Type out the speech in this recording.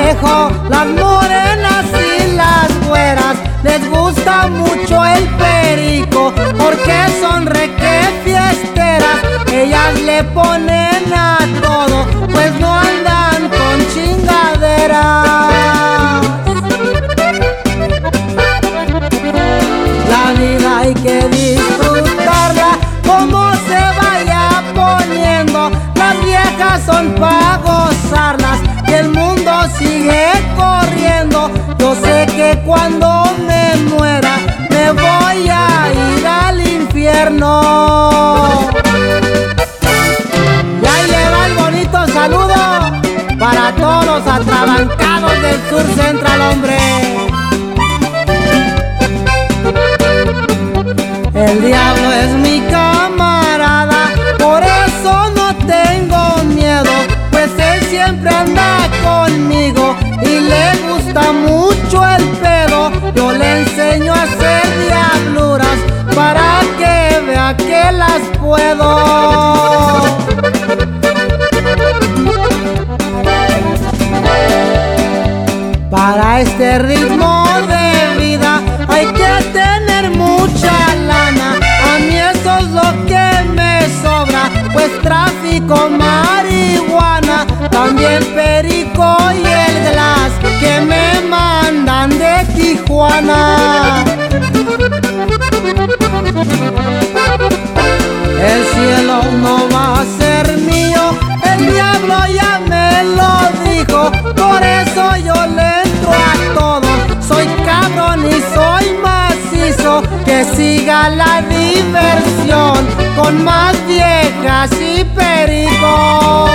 parejo, las morenas y las güeras les gusta mucho el perico, porque son reque fiesteras. Ellas le ponen a todo, pues no andan con chingaderas. La vida hay que disfrutarla como se vaya poniendo. Las viejas son pa' gozarlas y el mundo sigue corriendo. Yo sé que cuando me muera me voy a ir al infierno. Y ahí le va el bonito saludo para todos los atrabancados del sur central, hombre. El diablo es mi camarada, por eso no tengo miedo, pues él siempre anda conmigo y le gusta mucho el pedo. Yo le enseño a hacer diabluras para que vea que las puedo. Para este ritmo de vida hay que tener mucha lana. A mí eso es lo que me sobra, pues tráfico, marihuana, también perico y el glass que me mandan de Tijuana. El cielo no va a ser mío, el diablo ya me lo dijo, por eso yo le entro a todo. Soy cabrón y soy macizo, que siga la diversión con más viejas y pericos.